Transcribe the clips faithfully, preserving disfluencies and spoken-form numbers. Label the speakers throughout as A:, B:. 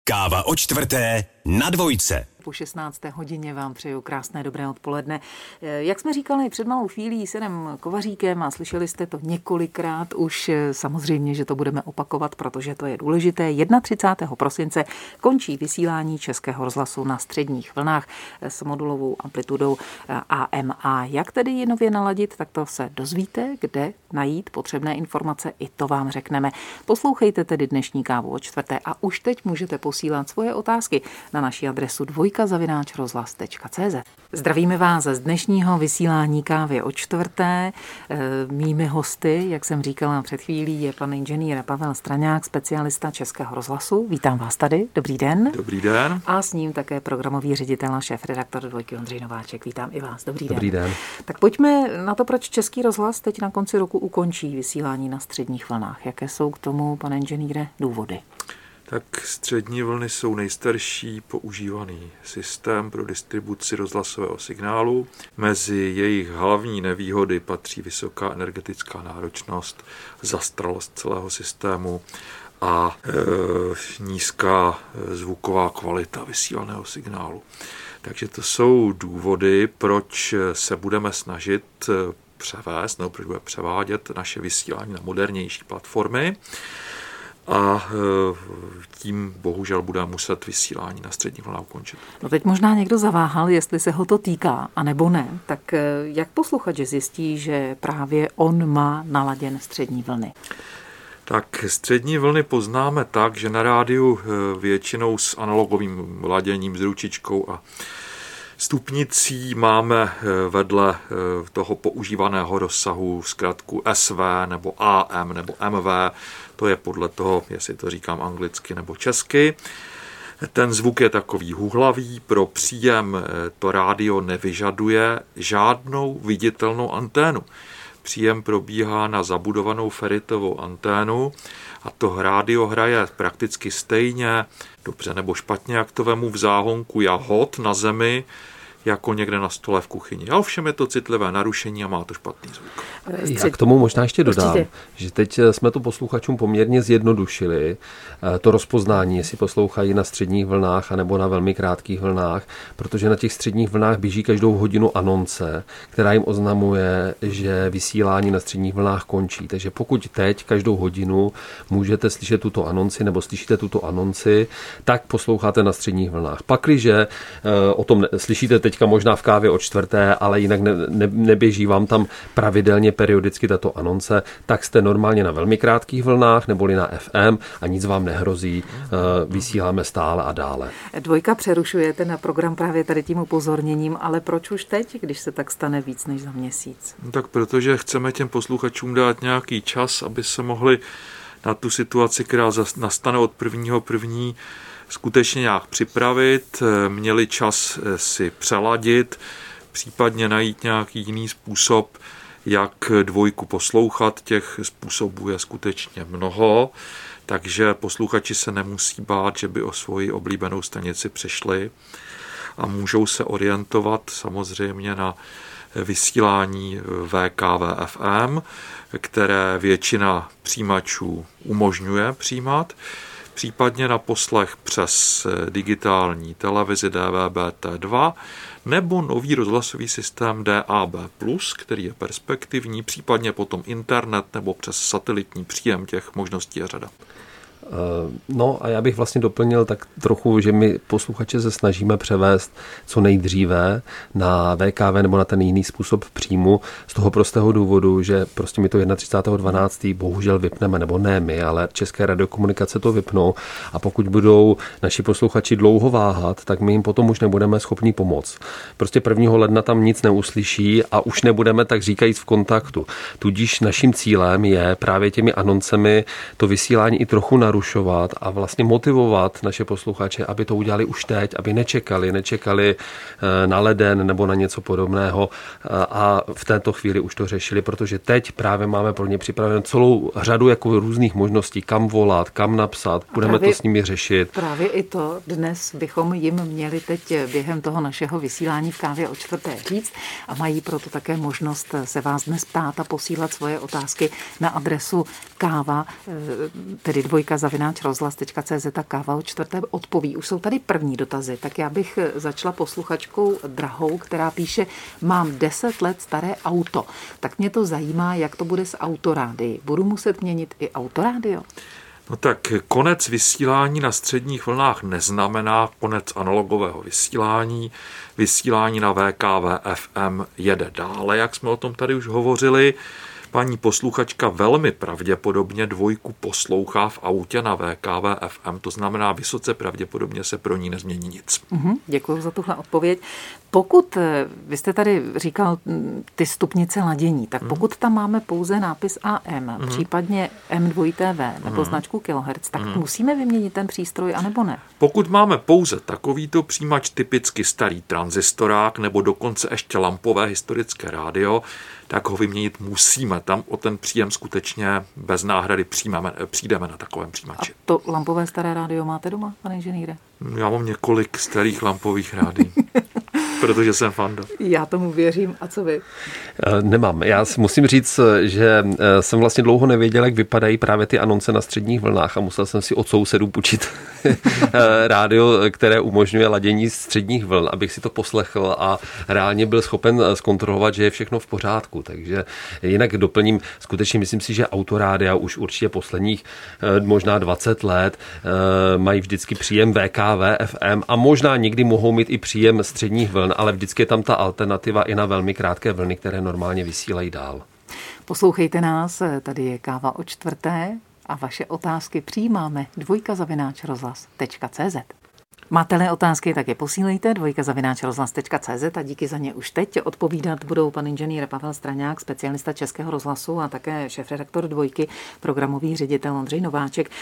A: Káva o čtvrté na Dvojce.
B: Po šestnácté hodině vám přeju krásné dobré odpoledne. Jak jsme říkali před malou chvílí s Janem Kovaříkem a slyšeli jste to několikrát už, samozřejmě, že to budeme opakovat, protože to je důležité. třicátého prvního prosince končí vysílání Českého rozhlasu na středních vlnách s modulovou amplitudou A M A. Jak tedy ji nově naladit, tak to se dozvíte, kde najít potřebné informace, i to vám řekneme. Poslouchejte tedy dnešní Kávu o čtvrté a už teď můžete posílat svoje otázky na naši adresu dvojka zavináč rozhlas tečka cé zet. Zdravíme vás z dnešního vysílání Kávy o čtvrté. Mými hosty, jak jsem říkala před chvílí, je pan inženýr Pavel Straňák, specialista Českého rozhlasu. Vítám vás tady. Dobrý den.
C: Dobrý den.
B: A s ním také programový ředitel a šéfredaktor Dvojky Ondřej Nováček. Vítám i vás. Dobrý den.
C: Dobrý den.
B: Tak pojďme na to, proč Český rozhlas teď na konci roku ukončí vysílání na středních vlnách. Jaké jsou k tomu, pane inženýre, důvody?
C: Tak střední vlny jsou nejstarší používaný systém pro distribuci rozhlasového signálu. Mezi jejich hlavní nevýhody patří vysoká energetická náročnost, zastaralost celého systému a e, nízká zvuková kvalita vysílaného signálu. Takže to jsou důvody, proč se budeme snažit převést, nebo proč budeme převádět naše vysílání na modernější platformy. A tím bohužel budeme muset vysílání na střední vlnách ukončit.
B: No teď možná někdo zaváhal, jestli se ho to týká, anebo ne. Tak jak posluchač zjistí, že právě on má naladěn střední vlny?
C: Tak střední vlny poznáme tak, že na rádiu většinou s analogovým laděním, s ručičkou a stupnicí máme vedle toho používaného rozsahu zkratku S V nebo A M nebo M V. To je podle toho, jestli to říkám anglicky nebo česky. Ten zvuk je takový huhlavý, pro příjem to rádio nevyžaduje žádnou viditelnou anténu. Příjem probíhá na zabudovanou feritovou anténu a to rádio hraje prakticky stejně, dobře nebo špatně, jak to vemu v záhonku jahod na zemi, jako někde na stole v kuchyni. A ovšem je to citlivé narušení a má to špatný zvuk.
D: Já k tomu možná ještě dodám, Určitě. že teď jsme to posluchačům poměrně zjednodušili. To rozpoznání, jestli poslouchají na středních vlnách anebo na velmi krátkých vlnách, protože na těch středních vlnách běží každou hodinu anonce, která jim oznamuje, že vysílání na středních vlnách končí. Takže pokud teď každou hodinu můžete slyšet tuto anonci nebo slyšíte tuto anonci, tak posloucháte na středních vlnách. Pakliže o tom slyšíte teďka možná v Kávě o čtvrté, ale jinak ne, ne, neběží vám tam pravidelně periodicky tato anonce, tak jste normálně na velmi krátkých vlnách neboli na F M a nic vám nehrozí, vysíláme stále a dále.
B: Dvojka přerušuje ten program právě tady tím upozorněním, ale proč už teď, když se tak stane víc než za měsíc?
C: No tak protože chceme těm posluchačům dát nějaký čas, aby se mohli na tu situaci, která nastane od prvního prvního skutečně nějak připravit, měli čas si přeladit, případně najít nějaký jiný způsob, jak dvojku poslouchat. Těch způsobů je skutečně mnoho, takže posluchači se nemusí bát, že by o svoji oblíbenou stanici přišli a můžou se orientovat samozřejmě na vysílání V K V F M, které většina přijímačů umožňuje přijímat, případně na poslech přes digitální televizi D V B T dva nebo nový rozhlasový systém D A B plus, který je perspektivní, případně potom internet nebo přes satelitní příjem, těch možností je řada.
D: No a já bych vlastně doplnil tak trochu, že my posluchače se snažíme převést co nejdříve na V K V nebo na ten jiný způsob příjmu z toho prostého důvodu, že prostě my to třicátého prvního dvanáctého bohužel vypneme, nebo ne my, ale České radiokomunikace to vypnou a pokud budou naši posluchači dlouho váhat, tak my jim potom už nebudeme schopni pomoct. Prostě prvního ledna tam nic neuslyší a už nebudeme tak říkajíc v kontaktu. Tudíž naším cílem je právě těmi anoncemi to vysílání i trochu narušit a vlastně motivovat naše posluchače, aby to udělali už teď, aby nečekali, nečekali na leden nebo na něco podobného a v této chvíli už to řešili, protože teď právě máme pro ně připravenou celou řadu jako různých možností, kam volat, kam napsat, budeme právě, to s nimi řešit.
B: Právě i to dnes bychom jim měli teď během toho našeho vysílání v Kávě o čtvrté říct a mají proto také možnost se vás dnes ptát a posílat svoje otázky na adresu káva, tedy dvojka zavináč zavináč rozhlas tečka cé zet a Káva o čtvrté odpoví. Už jsou tady první dotazy, tak já bych začala posluchačkou Drahou, která píše, mám deset let staré auto, tak mě to zajímá, jak to bude s autorády. Budu muset měnit i autorádio?
C: No tak konec vysílání na středních vlnách neznamená konec analogového vysílání. Vysílání na V K V F M jede dále, jak jsme o tom tady už hovořili. Paní posluchačka velmi pravděpodobně dvojku poslouchá v autě na V K V F M, to znamená vysoce pravděpodobně se pro ní nezmění nic.
B: Uhum, děkuji za tuhle odpověď. Pokud, vy jste tady říkal ty stupnice ladění, tak pokud tam máme pouze nápis A M, mm. případně M dva T V nebo mm. značku kilohertz, tak mm. musíme vyměnit ten přístroj, anebo ne?
C: Pokud máme pouze takovýto přijímač, typicky starý tranzistorák nebo dokonce ještě lampové historické rádio, tak ho vyměnit musíme. Tam o ten příjem skutečně bez náhrady přijmeme, přijdeme na takovém přijímači.
B: A to lampové staré rádio máte doma, pane inženýre?
C: Já mám několik starých lampových rádií. Protože jsem fanda.
B: Já tomu věřím. A co vy?
D: Nemám. Já musím říct, že jsem vlastně dlouho nevěděl, jak vypadají právě ty anonce na středních vlnách a musel jsem si od sousedů půjčit rádio, které umožňuje ladění středních vln, abych si to poslechl a reálně byl schopen zkontrolovat, že je všechno v pořádku. Takže jinak doplním, skutečně myslím si, že autorádia už určitě posledních možná dvacet let mají vždycky příjem V K V F M a možná někdy mohou mít i příjem středních vln, ale vždycky je tam ta alternativa i na velmi krátké vlny, které normálně vysílají dál.
B: Poslouchejte nás, tady je Káva o čtvrté a vaše otázky přijímáme dvojka zavináč rozhlas tečka cé zet. Máte-li otázky, tak je posílejte dvojka zavináč rozhlas tečka cé zet a díky za ně už teď. Odpovídat budou pan inženýr Pavel Straňák, specialista Českého rozhlasu a také šéfredaktor Dvojky, programový ředitel Ondřej Nováček.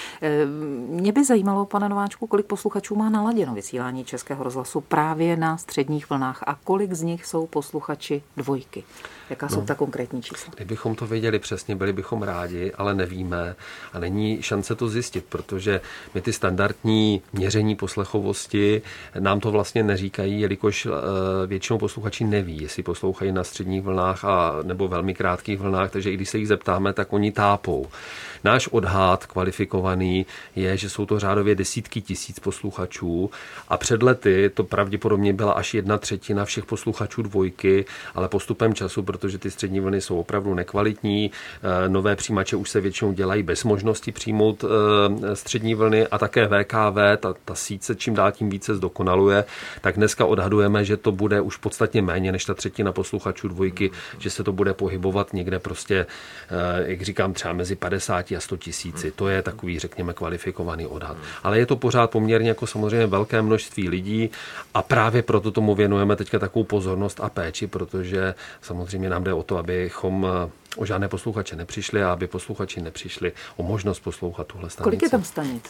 B: Mě by zajímalo, pane Nováčku, kolik posluchačů má naladěno vysílání Českého rozhlasu právě na středních vlnách a kolik z nich jsou posluchači Dvojky? Jaká jsou no, ta konkrétní čísla?
D: Kdybychom to věděli přesně, byli bychom rádi, ale nevíme a není šance to zjistit, protože my ty standardní měření poslechovosti nám to vlastně neříkají, jelikož většinou posluchači neví, jestli poslouchají na středních vlnách a nebo velmi krátkých vlnách, takže i když se jich zeptáme, tak oni tápou. Náš odhad kvalifikovaný je, že jsou to řádově desítky tisíc posluchačů a před lety to pravděpodobně byla až jedna třetina všech posluchačů Dvojky, ale postupem času, protože ty střední vlny jsou opravdu nekvalitní, nové přijímače už se většinou dělají bez možnosti přijmout střední vlny a také V K V, ta, ta síť se čím dál tím více zdokonaluje, tak dneska odhadujeme, že to bude už podstatně méně než ta třetina posluchačů Dvojky, že se to bude pohybovat někde prostě, jak říkám, třeba mezi padesát a sto tisíci. To je takový, řekněme, kvalifikovaný odhad. Ale je to pořád poměrně jako samozřejmě velké množství lidí a právě proto tomu věnujeme teďka takovou pozornost a péči, protože samozřejmě nám jde o to, abychom o žádné posluchače nepřišli a aby posluchači nepřišli o možnost poslouchat tuhle stanici.
B: Kolik je tam stanic?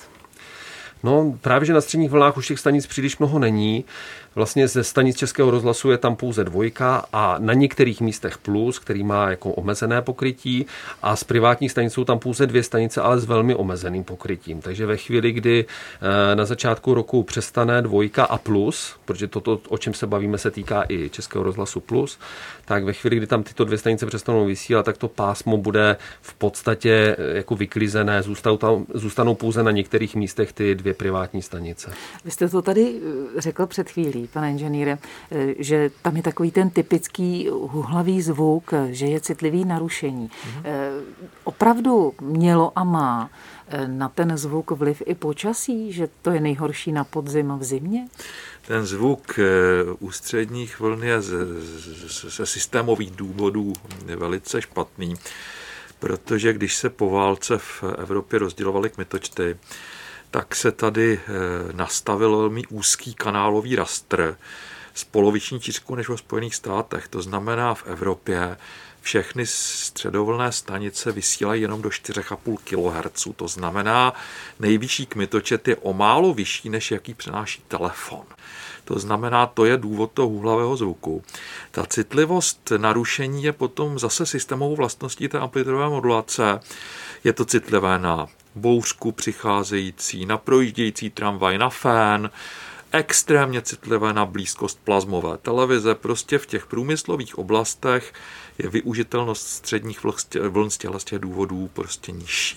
D: No právě, že na středních vlnách už těch stanic příliš mnoho není. Vlastně ze stanic Českého rozhlasu je tam pouze Dvojka a na některých místech Plus, který má jako omezené pokrytí a z privátních stanic jsou tam pouze dvě stanice, ale s velmi omezeným pokrytím. Takže ve chvíli, kdy na začátku roku přestane Dvojka a Plus, protože toto, o čem se bavíme, se týká i Českého rozhlasu Plus, tak ve chvíli, kdy tam tyto dvě stanice přestanou vysílat, tak to pásmo bude v podstatě jako vyklizené, zůstanou, tam, zůstanou pouze na některých místech ty dvě privátní stanice.
B: Vy jste to tady řekl před chvílí, pane inženýre, že tam je takový ten typický huhlavý zvuk, že je citlivý narušení. Mm-hmm. Opravdu mělo a má na ten zvuk vliv i počasí, že to je nejhorší na podzim a v zimě?
C: Ten zvuk ústředních vln je ze, ze systémových důvodů velice špatný, protože když se po válce v Evropě rozdělovaly kmitočty, tak se tady nastavil velmi úzký kanálový rastr s poloviční šířkou než v Spojených státech. To znamená, v Evropě všechny středovlnné stanice vysílají jenom do čtyři a půl kilohertzu. To znamená, nejvyšší kmitočet je o málo vyšší, než jaký přenáší telefon. To znamená, to je důvod toho hůhlavého zvuku. Ta citlivost narušení je potom zase systémovou vlastností té amplitudové modulace. Je to citlivé na bouřku přicházející, na projíždějící tramvaj, na fén, extrémně citlivé na blízkost plazmové televize. Prostě v těch průmyslových oblastech je využitelnost středních vln z těch důvodů prostě nižší.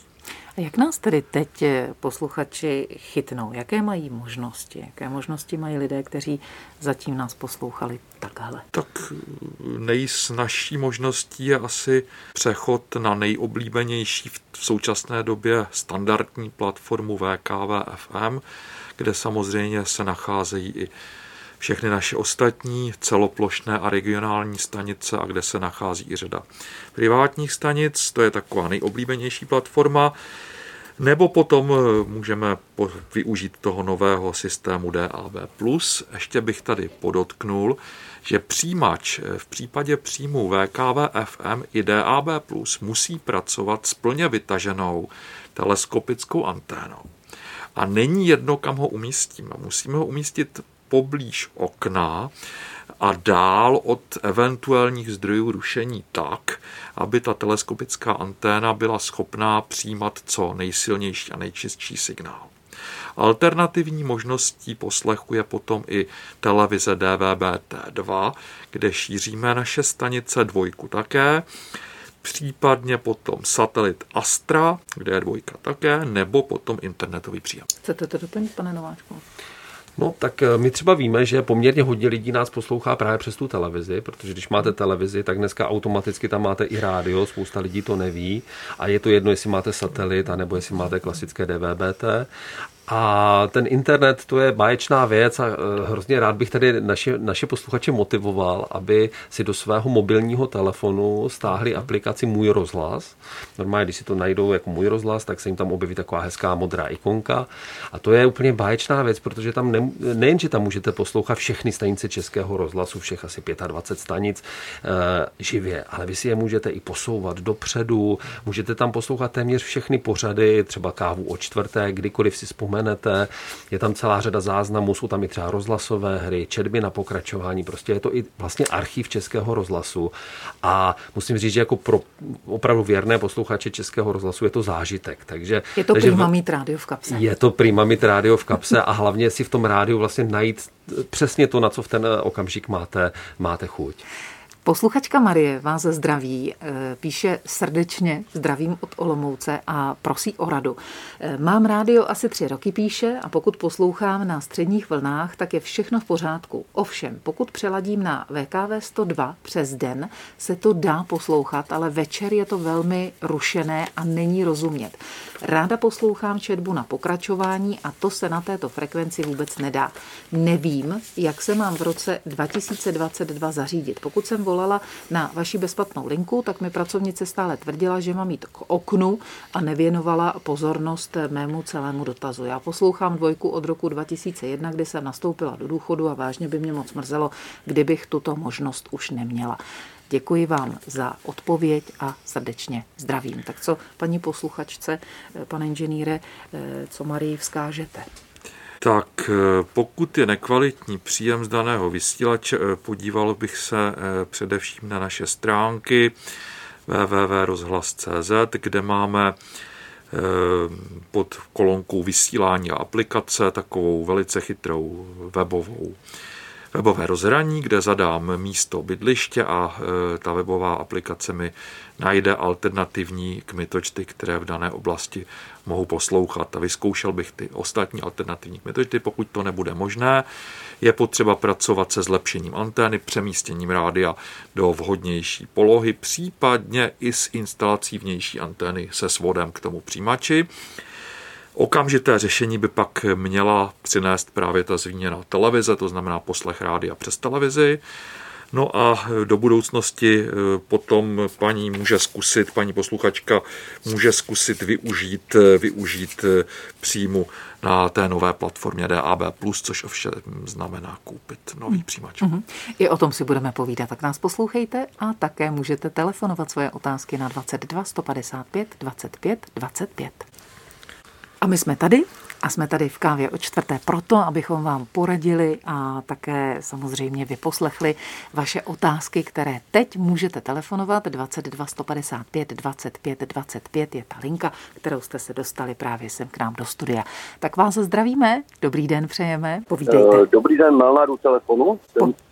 B: A jak nás tedy teď posluchači chytnou? Jaké mají možnosti? Jaké možnosti mají lidé, kteří zatím nás poslouchali takhle?
C: Tak nejsnažší možností je asi přechod na nejoblíbenější v současné době standardní platformu V K V F M, kde samozřejmě se nacházejí i všechny naše ostatní celoplošné a regionální stanice a kde se nachází i řada privátních stanic. To je taková nejoblíbenější platforma. Nebo potom můžeme využít toho nového systému D A B plus. Ještě bych tady podotknul, že přijímač v případě příjmu V K V F M i D A B plus musí pracovat s plně vytaženou teleskopickou anténou. A není jedno, kam ho umístíme. Musíme ho umístit poblíž okna a dál od eventuálních zdrojů rušení tak, aby ta teleskopická anténa byla schopná přijímat co nejsilnější a nejčistší signál. Alternativní možností poslechu je potom i televize D V B T dva, kde šíříme naše stanice, dvojku také, případně potom satelit Astra, kde je dvojka také, nebo potom internetový příjem.
B: Chcete to doplnit, pane Nováčku?
D: No tak my třeba víme, že poměrně hodně lidí nás poslouchá právě přes tu televizi, protože když máte televizi, tak dneska automaticky tam máte i rádio, spousta lidí to neví a je to jedno, jestli máte satelit, anebo jestli máte klasické D V B T. A ten internet, to je báječná věc a hrozně rád bych tady naše, naše posluchače motivoval, aby si do svého mobilního telefonu stáhli aplikaci Můj rozhlas. Normálně, když si to najdou jako Můj rozhlas, tak se jim tam objeví taková hezká modrá ikonka. A to je úplně báječná věc, protože tam ne, nejen, že tam můžete poslouchat všechny stanice Českého rozhlasu, všech asi dvacet pět stanic e, živě, ale vy si je můžete i posouvat dopředu, můžete tam poslouchat téměř všechny pořady, třeba Kávu o čtvrté, kdykoliv si vzpomenete. Je tam celá řada záznamů, jsou tam i třeba rozhlasové hry, četby na pokračování, prostě je to i vlastně archiv Českého rozhlasu a musím říct, že jako pro opravdu věrné posluchače Českého rozhlasu je to zážitek. Takže,
B: je to
D: takže
B: prima mít rádio v kapse.
D: Je to prima mít rádio v kapse a hlavně si v tom rádiu vlastně najít přesně to, na co v ten okamžik máte, máte chuť.
B: Posluchačka Marie vás zdraví, píše srdečně zdravím od Olomouce a prosí o radu. Mám rádio asi tři roky, píše, a pokud poslouchám na středních vlnách, tak je všechno v pořádku. Ovšem, pokud přeladím na V K V sto dva přes den, se to dá poslouchat, ale večer je to velmi rušené a není rozumět. Ráda poslouchám četbu na pokračování a to se na této frekvenci vůbec nedá. Nevím, jak se mám v roce dva tisíce dvacet dva zařídit. Pokud jsem volala na vaši bezplatnou linku, tak mi pracovnice stále tvrdila, že mám jít k oknu a nevěnovala pozornost mému celému dotazu. Já poslouchám dvojku od roku dva tisíce jedna, kdy jsem nastoupila do důchodu a vážně by mě moc mrzelo, kdybych tuto možnost už neměla. Děkuji vám za odpověď a srdečně zdravím. Tak co, paní posluchačce, pane inženýre, co Marii vzkážete?
C: Tak pokud je nekvalitní příjem z daného vysílače, podíval bych se především na naše stránky w w w tečka rozhlas tečka c z, kde máme pod kolonkou vysílání a aplikace takovou velice chytrou webovou webové rozhraní, kde zadám místo bydliště a e, ta webová aplikace mi najde alternativní kmitočty, které v dané oblasti mohu poslouchat. A vyzkoušel bych ty ostatní alternativní kmitočty. Pokud to nebude možné, je potřeba pracovat se zlepšením antény, přemístěním rádia do vhodnější polohy, případně i s instalací vnější antény se svodem k tomu přijímači. Okamžité řešení by pak měla přinést právě ta zmíněná televize, to znamená poslech rádia přes televizi. No a do budoucnosti potom paní může zkusit, paní posluchačka může zkusit využít, využít příjmu na té nové platformě D A B plus, což ovšem znamená koupit nový přijímač.
B: Mm-hmm. I o tom si budeme povídat, tak nás poslouchejte a také můžete telefonovat svoje otázky na dvacet dva sto padesát pět dvacet pět dvacet pět. A my jsme tady a jsme tady v Kávě o čtvrté proto, abychom vám poradili a také samozřejmě vyposlechli vaše otázky, které teď můžete telefonovat. dvacet dva sto padesát pět dvacet pět dvacet pět je ta linka, kterou jste se dostali právě sem k nám do studia. Tak vás zdravíme, dobrý den přejeme, povídejte.
E: Dobrý den, Melnar u telefonu. Jsem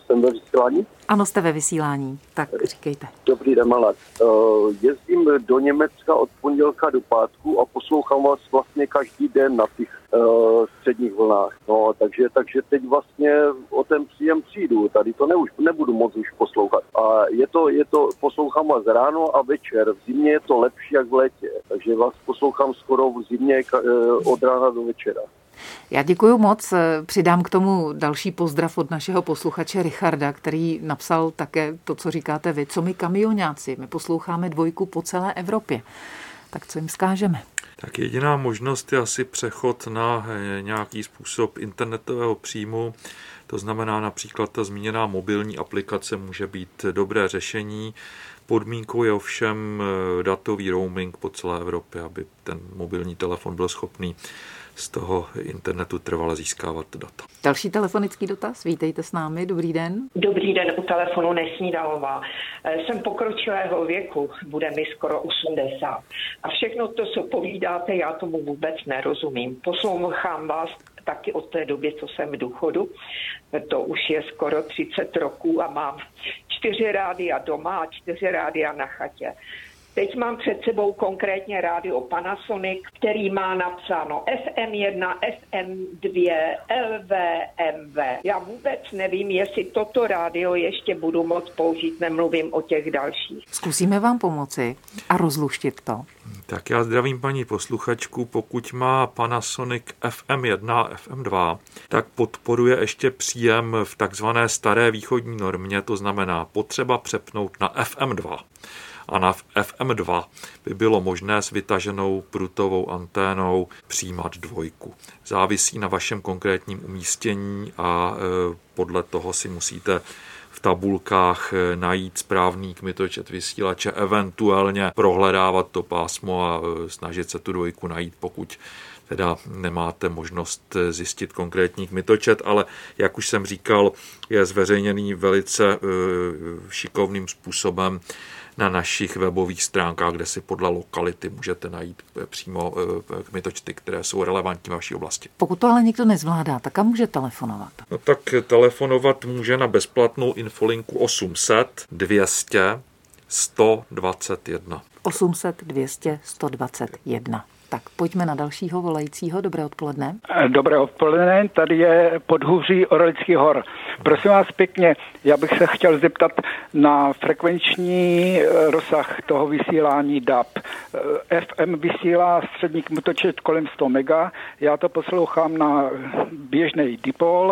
E: jsem ve vysílání?
B: Ano, jste ve vysílání, tak říkejte.
E: Dobrý den, Malak. Uh, jezdím do Německa od pondělka do pátku a poslouchám vás vlastně každý den na těch uh, středních vlnách. No, takže, takže teď vlastně o ten příjem přijdu. Tady to ne, už, nebudu moc už poslouchat. A je to, je to, poslouchám vás ráno a večer. V zimě je to lepší jak v létě. Takže vás poslouchám skoro v zimě uh, od rána do večera.
B: Já děkuji moc. Přidám k tomu další pozdrav od našeho posluchače Richarda, který napsal také to, co říkáte vy. Co my kamionáci? My posloucháme dvojku po celé Evropě. Tak co jim vzkážeme?
C: Tak jediná možnost je asi přechod na nějaký způsob internetového příjmu. To znamená například ta zmíněná mobilní aplikace může být dobré řešení. Podmínkou je ovšem datový roaming po celé Evropě, aby ten mobilní telefon byl schopný z toho internetu trvale získávat data.
B: Další telefonický dotaz, vítejte s námi, dobrý den.
F: Dobrý den, u telefonu Nesnídalová. Jsem pokročilého věku, bude mi skoro osmdesát. A všechno to, co povídáte, já tomu vůbec nerozumím. Poslouchám vás taky od té doby, co jsem v důchodu. To už je skoro třicet roků a mám čtyři rádia doma a čtyři rádia na chatě. Teď mám před sebou konkrétně rádio Panasonic, který má napsáno F M jedna, F M dva, L V, M V. Já vůbec nevím, jestli toto rádio ještě budu moct použít, nemluvím o těch dalších.
B: Zkusíme vám pomoci a rozluštit to.
C: Tak já zdravím paní posluchačku, pokud má Panasonic F M jedna a F M dva, tak podporuje ještě příjem v takzvané staré východní normě, to znamená potřeba přepnout na F M dva. A na F M dva by bylo možné s vytaženou prutovou anténou přijímat dvojku. Závisí na vašem konkrétním umístění a podle toho si musíte v tabulkách najít správný kmitočet vysílače, eventuálně prohledávat to pásmo a snažit se tu dvojku najít, pokud teda nemáte možnost zjistit konkrétní kmitočet, ale jak už jsem říkal, je zveřejněný velice šikovným způsobem na našich webových stránkách, kde si podle lokality můžete najít přímo kmitočty, které jsou relevantní v vaší oblasti.
B: Pokud to ale někdo nezvládá, tak kam může telefonovat?
C: No tak telefonovat může na bezplatnou infolinku osm set dvě stě sto dvacet jedna.
B: osm set dvě stě sto dvacet jedna. Tak pojďme na dalšího volajícího. Dobré odpoledne.
G: Dobré odpoledne, tady je Podhůří Orlických hor. Prosím vás pěkně, já bych se chtěl zeptat na frekvenční rozsah toho vysílání D A B. F M vysílá střední kmitočet kolem sto mega, já to poslouchám na běžný dipol.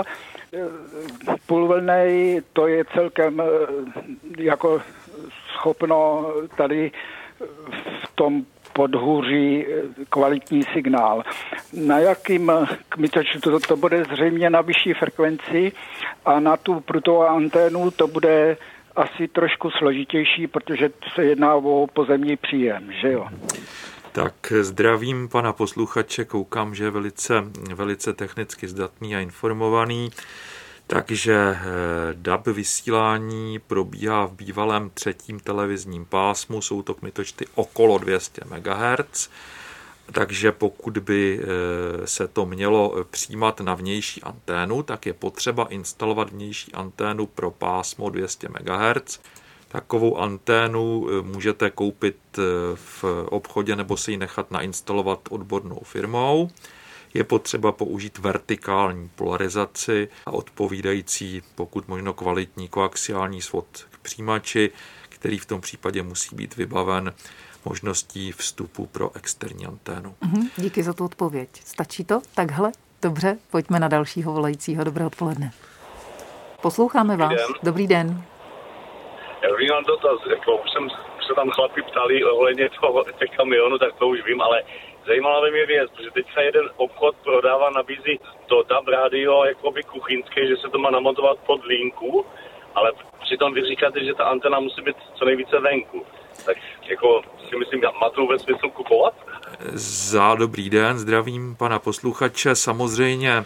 G: Půlvlnej, to je celkem jako schopno tady v tom Podhůří kvalitní signál. Na jakým kmitočtu to, to bude zřejmě na vyšší frekvenci a na tu prutovou anténu to bude asi trošku složitější, protože se jedná o pozemní příjem, že jo?
C: Tak zdravím pana posluchače, koukám, že je velice, velice technicky zdatný a informovaný. Takže D A B vysílání probíhá v bývalém třetím televizním pásmu, jsou to kmitočty okolo dvě stě megahertzů, takže pokud by se to mělo přijímat na vnější anténu, tak je potřeba instalovat vnější anténu pro pásmo dvě stě megahertzů. Takovou anténu můžete koupit v obchodě nebo si ji nechat nainstalovat odbornou firmou. Je potřeba použít vertikální polarizaci a odpovídající, pokud možno kvalitní koaxiální svod k přijímači, který v tom případě musí být vybaven možností vstupu pro externí anténu.
B: Mhm, díky za tu odpověď. Stačí to? Takhle? Dobře, pojďme na dalšího volajícího. Dobré odpoledne. Posloucháme vás. Dobrý den.
H: Já už mám dotaz, jako už jsem se tam chlapi ptali ohledně toho těch kamionů, tak to už vím, ale zajímala by mě věc, protože teďka jeden obchod prodává, nabízí to D A B rádio jakoby kuchyňské, že se to má namontovat pod linku, ale přitom vy říkáte, že ta antena musí být co nejvíce venku. Tak jako si myslím, má to vůbec smysl kupovat?
C: Za dobrý den, zdravím pana posluchače. Samozřejmě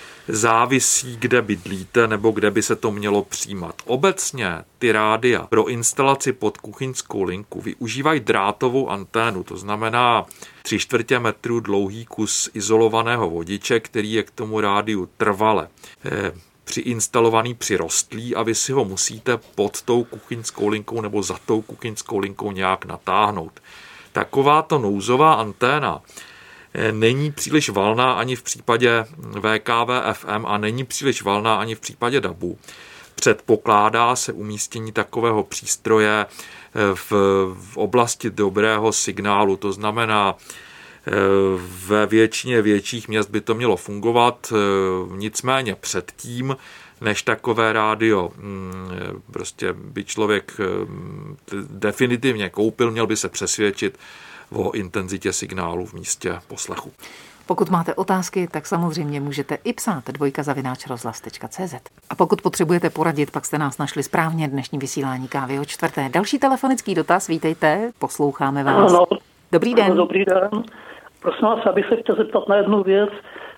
C: závisí, kde bydlíte nebo kde by se to mělo přijímat. Obecně ty rádia pro instalaci pod kuchyňskou linku využívají drátovou anténu, to znamená tři čtvrtě metru dlouhý kus izolovaného vodiče, který je k tomu rádiu trvale přiinstalovaný přirostlý a vy si ho musíte pod tou kuchyňskou linkou nebo za tou kuchyňskou linkou nějak natáhnout. Takováto nouzová anténa není příliš valná ani v případě V K V F M a není příliš valná ani v případě D A Bu. Předpokládá se umístění takového přístroje v, v oblasti dobrého signálu, to znamená, ve většině větších měst by to mělo fungovat, nicméně předtím, než takové rádio prostě by člověk definitivně koupil, měl by se přesvědčit o intenzitě signálu v místě poslechu.
B: Pokud máte otázky, tak samozřejmě můžete i psát dvojka zavináč rozhlas tečka cé zet. A pokud potřebujete poradit, pak jste nás našli správně, dnešní vysílání Kávy o čtvrté. Další telefonický dotaz, vítejte, posloucháme vás.
I: Ano,
B: dobrý den.
I: Ano, dobrý den. Prosím vás, abych se chtěl zeptat na jednu věc.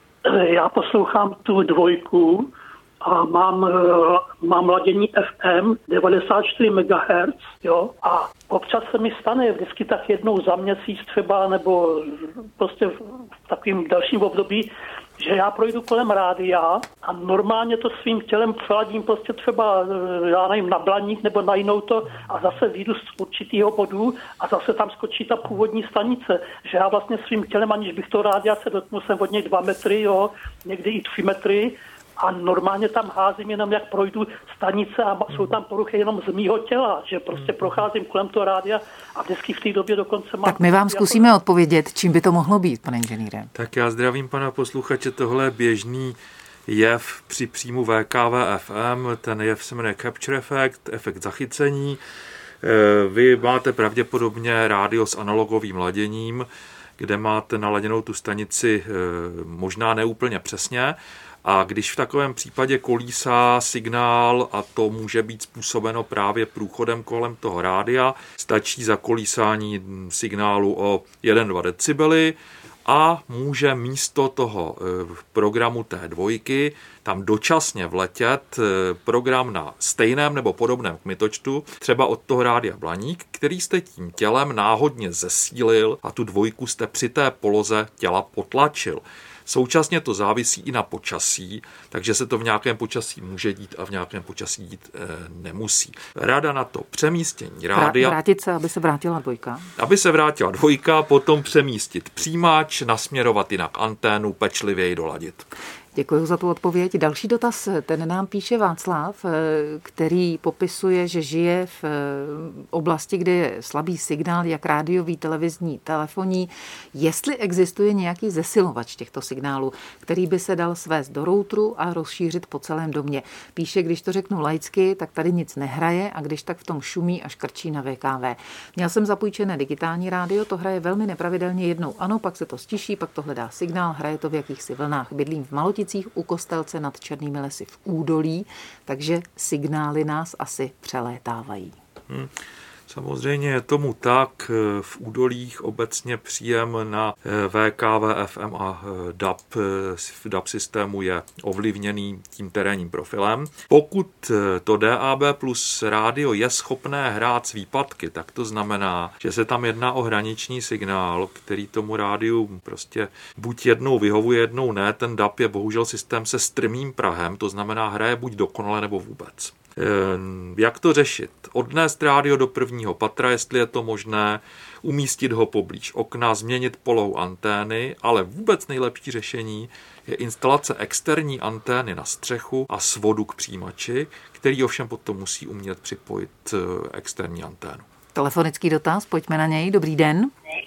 I: Já poslouchám tu dvojku a mám, mám ladění F M devadesát čtyři megahertzů, jo, a občas se mi stane vždycky tak jednou za měsíc třeba, nebo prostě v takovým dalším období, že já projdu kolem rádia a normálně to svým tělem přeladím prostě třeba, já nevím, na Blaník nebo na jinou to a zase vyjdu z určitého bodu a zase tam skočí ta původní stanice, že já vlastně svým tělem, aniž bych to rádia se dotknul, jsem od něj dva metry, jo, někdy i tři metry, a normálně tam házím jenom, jak projdu stanice a jsou tam poruchy jenom z mýho těla, že prostě procházím kolem toho rádia a vždycky v té době dokonce mám...
B: Tak my vám zkusíme odpovědět, čím by to mohlo být, pane inženýre.
C: Tak já zdravím pana posluchače, tohle je běžný jev při příjmu V K V F M, ten jev se jmenuje capture effect, efekt zachycení. Vy máte pravděpodobně rádio s analogovým laděním, kde máte naladěnou tu stanici možná neúplně přesně, a když v takovém případě kolísá signál, a to může být způsobeno právě průchodem kolem toho rádia, stačí zakolísání signálu o jedna až dva decibely a může místo toho programu té dvojky tam dočasně vletět program na stejném nebo podobném kmitočtu, třeba od toho rádia Blaník, který jste tím tělem náhodně zesílil a tu dvojku jste při té poloze těla potlačil. Současně to závisí i na počasí, takže se to v nějakém počasí může dít a v nějakém počasí dít e, nemusí. Rada na to přemístění rádia.
B: Vrátit se, aby se vrátila dvojka.
C: Aby se vrátila dvojka, potom přemístit přijímač, nasměrovat jinak anténu, pečlivěji doladit.
B: Děkuji za tu odpověď. Další dotaz, ten nám píše Václav, který popisuje, že žije v oblasti, kde je slabý signál, jak rádiový, televizní, telefonní. Jestli existuje nějaký zesilovač těchto signálů, který by se dal svést do routru a rozšířit po celém domě. Píše, když to řeknu laicky, tak tady nic nehraje a když tak v tom šumí a škrčí na V K V. Měl jsem zapůjčené digitální rádio, to hraje velmi nepravidelně jednou. Ano, pak se to stiší, pak to hledá signál, hraje to v jakýchsi vlnách. Bydlím v Maloticích u Kostelce nad Černými lesy v údolí, takže signály nás asi přelétávají.
C: Hmm. Samozřejmě je tomu tak, v údolích obecně příjem na V K V F M a D A B, D A B systému je ovlivněný tím terénním profilem. Pokud to D A B plus rádio je schopné hrát s výpadky, tak to znamená, že se tam jedná o hraniční signál, který tomu rádiu prostě buď jednou vyhovuje, jednou ne. Ten D A B je bohužel systém se strmým prahem, to znamená hraje buď dokonale nebo vůbec. Jak to řešit? Odnést rádio do prvního patra, jestli je to možné, umístit ho poblíž okna, změnit polohu antény, ale vůbec nejlepší řešení je instalace externí antény na střechu a svodu k přijímači, který ovšem potom musí umět připojit externí anténu.
B: Telefonický dotaz, pojďme na něj. Dobrý den.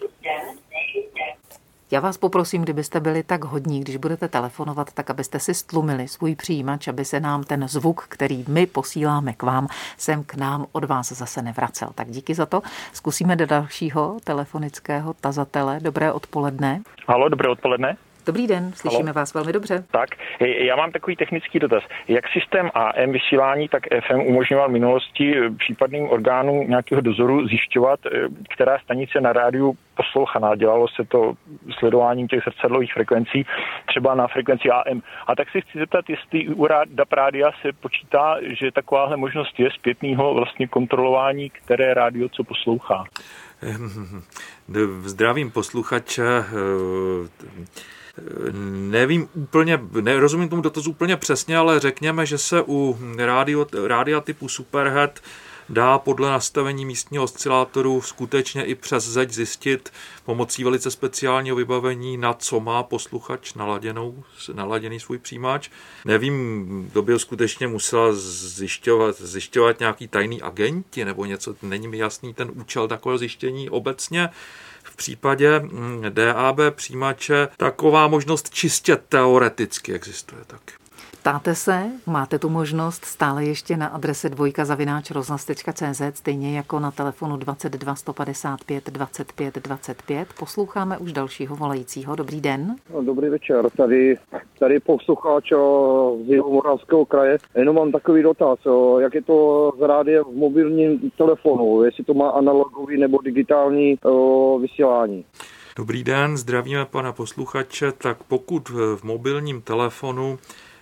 B: Já vás poprosím, kdybyste byli tak hodní, když budete telefonovat, tak abyste si stlumili svůj přijímač, aby se nám ten zvuk, který my posíláme k vám, sem k nám od vás zase nevracel. Tak díky za to. Zkusíme do dalšího telefonického tazatele. Dobré odpoledne.
J: Haló, dobré odpoledne.
B: Dobrý den, slyšíme Halo. Vás velmi dobře.
J: Tak, já mám takový technický dotaz. Jak systém A M vysílání, tak F M umožňoval v minulosti případným orgánům nějakého dozoru zjišťovat, která stanice na rádiu poslouchaná. Dělalo se to sledováním těch zrcadlových frekvencí, třeba na frekvenci A M. A tak se chci zeptat, jestli u D A B rádia se počítá, že takováhle možnost je zpětného vlastně kontrolování, které rádio co poslouchá.
C: Zdravím posluchače. Nevím úplně, nerozumím tomu dotazu úplně přesně, ale řekněme, že se u rádio, rádia typu Superhead dá podle nastavení místního oscilátoru skutečně i přes zeď zjistit pomocí velice speciálního vybavení, na co má posluchač naladěnou, naladěný svůj přijímač. Nevím, kdo by ho skutečně musel zjišťovat, zjišťovat nějaký tajný agenti nebo něco, není mi jasný ten účel takového zjištění obecně. V případě D A B přijímače taková možnost čistě teoreticky existuje taky.
B: Ptáte se, máte tu možnost stále ještě na adrese dvojka zavináč rozhlas tečka cé zet, stejně jako na telefonu dvacet dva sto padesát pět dvacet pět dvacet pět. Posloucháme už dalšího volajícího. Dobrý den.
K: No, dobrý večer, tady, tady posluchač z Jihomoravského kraje. Jenom mám takový dotaz, jak je to z rádia v mobilním telefonu, jestli to má analogový nebo digitální o, vysílání.
C: Dobrý den, zdravíme pana posluchače. Tak pokud v mobilním telefonu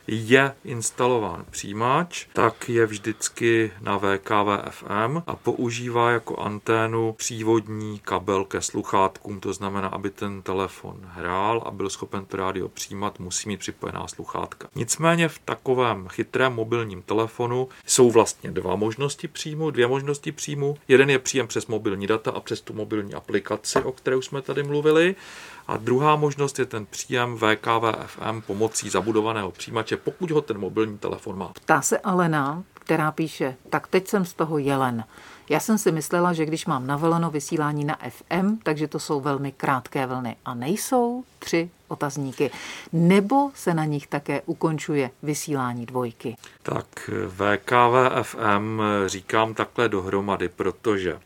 C: je instalován přijímač, tak je vždycky na V K V F M a používá jako anténu přívodní kabel ke sluchátkům, to znamená, aby ten telefon hrál a byl schopen to rádio přijímat, musí mít připojená sluchátka. Nicméně v takovém chytrém mobilním telefonu jsou vlastně dva možnosti příjmu, dvě možnosti příjmu. Jeden je příjem přes mobilní data a přes tu mobilní aplikaci, o které už jsme tady mluvili. A druhá možnost je ten příjem V K V F M pomocí zabudovaného přijímače, pokud ho ten mobilní telefon má.
B: Ptá se Alena, která píše, tak teď jsem z toho jelen. Já jsem si myslela, že když mám navoleno vysílání na F M, takže to jsou velmi krátké vlny. A nejsou tři otazníky. Nebo se na nich také ukončuje vysílání dvojky?
C: Tak V K V F M říkám takhle dohromady, protože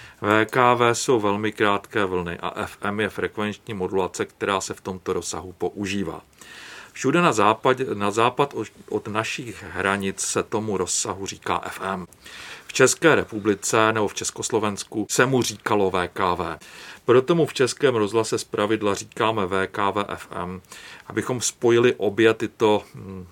C: V K V jsou velmi krátké vlny a F M je frekvenční modulace, která se v tomto rozsahu používá. Všude na západ, na západ od našich hranic se tomu rozsahu říká F M. V České republice nebo v Československu se mu říkalo V K V. Proto mu v Českém rozhlase zpravidla říkáme V K V F M, abychom spojili obě tyto hm,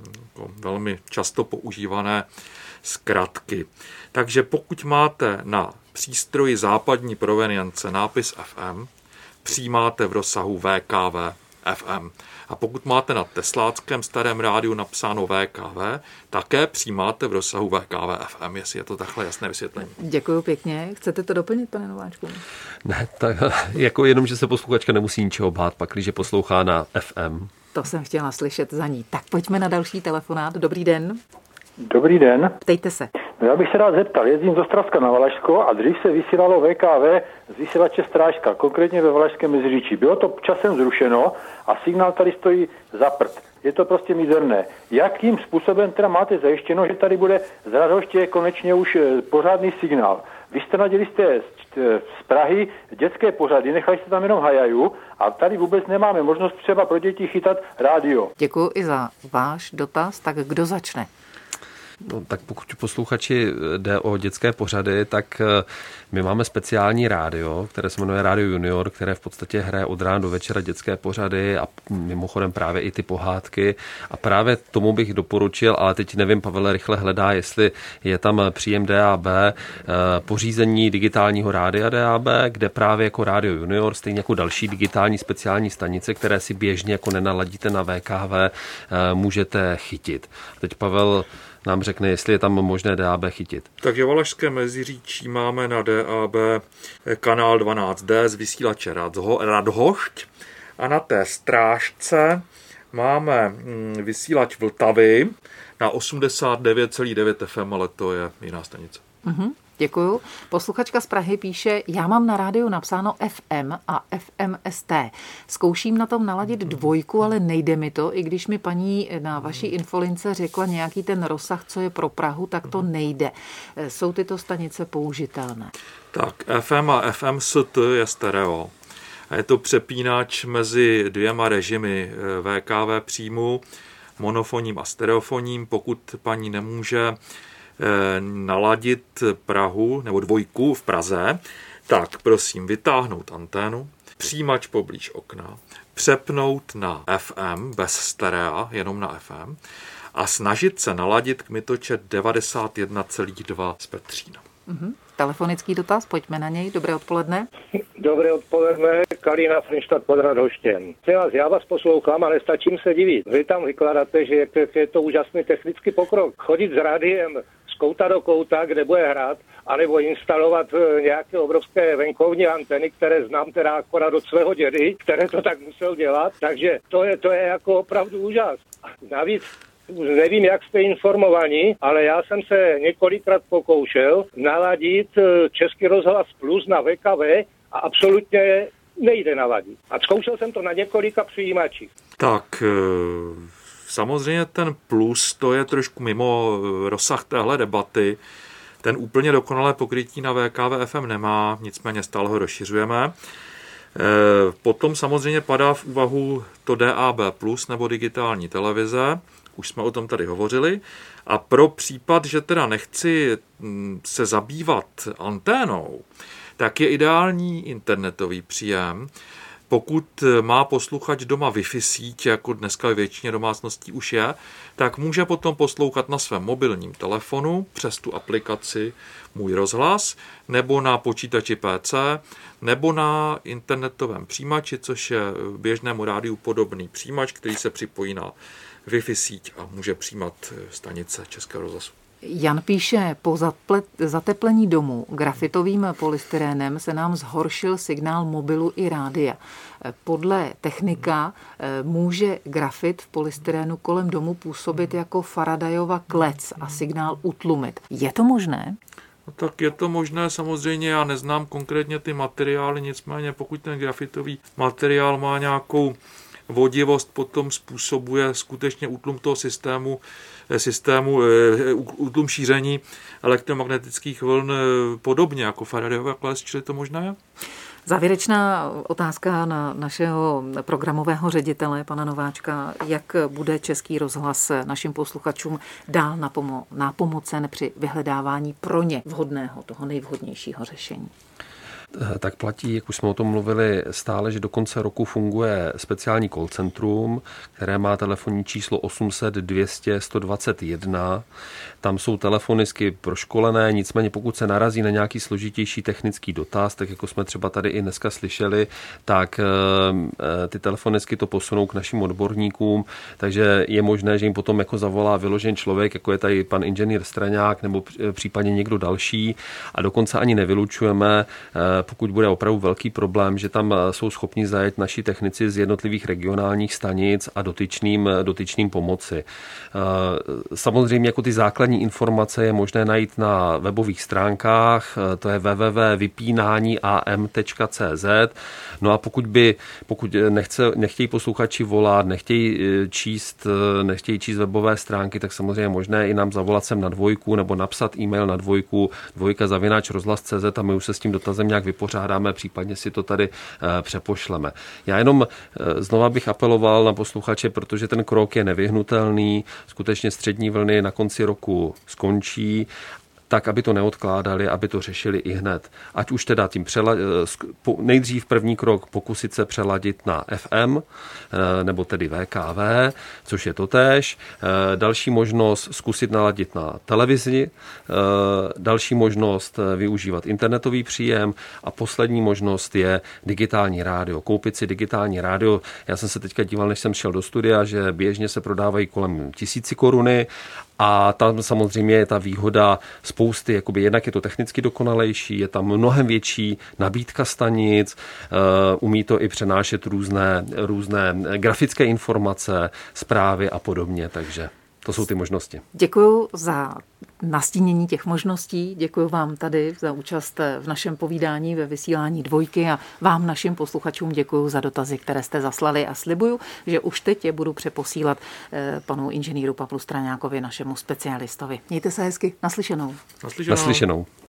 C: velmi často používané zkratky. Takže pokud máte na přístroji západní provenience nápis F M, přijímáte v rozsahu V K V F M. A pokud máte na tesláckém starém rádiu napsáno V K V, také přijímáte v rozsahu V K V F M, jestli je to takhle jasné vysvětlení.
B: Děkuju pěkně. Chcete to doplnit, pane Nováčku?
D: Ne, tak jako jenom, že se posluchačka nemusí ničeho bát, pak když je poslouchá na F M.
B: To jsem chtěla slyšet za ní. Tak pojďme na další telefonát. Dobrý den.
L: Dobrý den.
B: Ptejte se.
L: No já bych se rád zeptal, jezdím z Ostravska na Valašsko a dřív se vysílalo V K V z vysílače Strážka, konkrétně ve Valašském Meziříčí. Bylo to časem zrušeno a signál tady stojí za prd. Je to prostě mizerné. Jakým způsobem teda máte zajištěno, že tady bude z Radhoště konečně už pořádný signál? Vy jste naděli jste z Prahy dětské pořady, nechali jste tam jenom hajaju a tady vůbec nemáme možnost třeba pro děti chytat rádio.
B: Děkuji i za váš dotaz. Tak kdo začne?
D: No, tak pokud posluchači jde o dětské pořady, tak my máme speciální rádio, které se jmenuje Rádio Junior, které v podstatě hraje od rána do večera dětské pořady a mimochodem právě i ty pohádky. A právě tomu bych doporučil, ale teď nevím, Pavel rychle hledá, jestli je tam příjem D A B, pořízení digitálního rádia D A B, kde právě jako Rádio Junior, stejně jako další digitální speciální stanice, které si běžně jako nenaladíte na V K V, můžete chytit. Teď Pavel nám řekne, jestli je tam možné D A B chytit.
C: Takže Valašské Meziříčí máme na D A B kanál dvanáct D z vysílače Radhošť a na té Strážce máme vysílač Vltavy na osmdesát devět celá devět F M, ale to je jiná stanice.
B: Mhm. Děkuju. Posluchačka z Prahy píše, já mám na rádiu napsáno F M a F M S T. Zkouším na tom naladit dvojku, ale nejde mi to, i když mi paní na vaší infolince řekla nějaký ten rozsah, co je pro Prahu, tak to nejde. Jsou tyto stanice použitelné?
C: Tak F M a F M S T je stereo. A je to přepínač mezi dvěma režimy V K V příjmu, monofonním a stereofonním. Pokud paní nemůže naladit Prahu nebo dvojku v Praze, tak prosím vytáhnout anténu, přijímač poblíž okna, přepnout na F M bez sterea, jenom na F M a snažit se naladit kmitočet devadesát jedna celá dva z Petřína.
B: Mm-hmm. telefonický dotaz, pojďme na něj. Dobré odpoledne.
M: Dobré odpoledne, Kalina Frinštát pod Radhoštěm. Já vás poslouchám, ale stačím se divit. Vy tam vykladáte, že je to úžasný technický pokrok. Chodit s rádiem z kouta do kouta, kde bude hrát, alebo instalovat nějaké obrovské venkovní anteny, které znám teda akorát od svého dědy, které to tak musel dělat. Takže to je, to je jako opravdu úžas. Navíc nevím, jak jste informovaní, ale já jsem se několikrát pokoušel naladit Český rozhlas Plus na V K V a absolutně nejde naladit. A zkoušel jsem to na několika přijímačích.
C: Tak samozřejmě ten Plus, to je trošku mimo rozsah téhle debaty. Ten úplně dokonalé pokrytí na V K V F M nemá, nicméně stále ho rozšiřujeme. Potom samozřejmě padá v úvahu to D A B plus nebo digitální televize, už jsme o tom tady hovořili. A pro případ, že teda nechci se zabývat anténou, tak je ideální internetový příjem. Pokud má posluchač doma Wi-Fi síť, jako dneska ve většině domácností už je, tak může potom poslouchat na svém mobilním telefonu přes tu aplikaci Můj rozhlas, nebo na počítači P C, nebo na internetovém přijímači, což je běžnému rádiu podobný přijímač, který se připojí na Wi-Fi síť a může přijímat stanice Českého rozhlasu.
B: Jan píše, po zateplení domu grafitovým polystyrénem se nám zhoršil signál mobilu i rádia. Podle technika může grafit v polystyrénu kolem domu působit jako Faradayova klec a signál utlumit. Je to možné?
C: No tak je to možné, samozřejmě já neznám konkrétně ty materiály, nicméně pokud ten grafitový materiál má nějakou vodivost, potom způsobuje skutečně útlum toho systému, systému útlum šíření elektromagnetických vln podobně jako Faradayova klec, čili to možné je?
B: Závěrečná otázka na našeho programového ředitele, pana Nováčka. Jak bude Český rozhlas našim posluchačům dál napomo- nápomocen při vyhledávání pro ně vhodného, toho nejvhodnějšího řešení?
D: Tak platí, jak už jsme o tom mluvili stále, že do konce roku funguje speciální call centrum, které má telefonní číslo osm set dvě stě sto dvacet jedna. Tam jsou telefonistky proškolené, nicméně pokud se narazí na nějaký složitější technický dotaz, tak jako jsme třeba tady i dneska slyšeli, tak ty telefonistky to posunou k našim odborníkům, takže je možné, že jim potom jako zavolá vyložen člověk, jako je tady pan inženýr Straňák nebo případně někdo další, a dokonce ani nevylučujeme, pokud bude opravdu velký problém, že tam jsou schopni zajet naši technici z jednotlivých regionálních stanic a dotyčným, dotyčným pomoci. Samozřejmě jako ty základní informace je možné najít na webových stránkách, to je w w w tečka vypínání a m tečka c z. No a pokud by, pokud nechce, nechtějí posluchači volat, nechtějí číst, nechtějí číst webové stránky, tak samozřejmě je možné i nám zavolat sem na dvojku nebo napsat e-mail na dvojku, dvojka zavináč rozhlas tečka cz a my už se s tím dotazem nějak vypořádáme, případně si to tady přepošleme. Já jenom znova bych apeloval na posluchače, protože ten krok je nevyhnutelný, skutečně střední vlny na konci roku skončí, tak, aby to neodkládali, aby to řešili i hned. Ať už teda tím přela... nejdřív první krok pokusit se přeladit na F M, nebo tedy V K V, což je totéž. Další možnost zkusit naladit na televizi, další možnost využívat internetový příjem a poslední možnost je digitální rádio. Koupit si digitální rádio. Já jsem se teďka díval, než jsem šel do studia, že běžně se prodávají kolem tisíci koruny. A tam samozřejmě je ta výhoda spousty, jakoby jednak je to technicky dokonalejší, je tam mnohem větší nabídka stanic, umí to i přenášet různé, různé grafické informace, zprávy a podobně, takže to jsou ty možnosti.
B: Děkuju za nastínění těch možností, děkuju vám tady za účast v našem povídání ve vysílání Dvojky a vám, našim posluchačům, děkuju za dotazy, které jste zaslali a slibuju, že už teď je budu přeposílat panu inženýru Pavlu Straňákovi, našemu specialistovi. Mějte se hezky, naslyšenou.
C: Naslyšenou.
D: naslyšenou.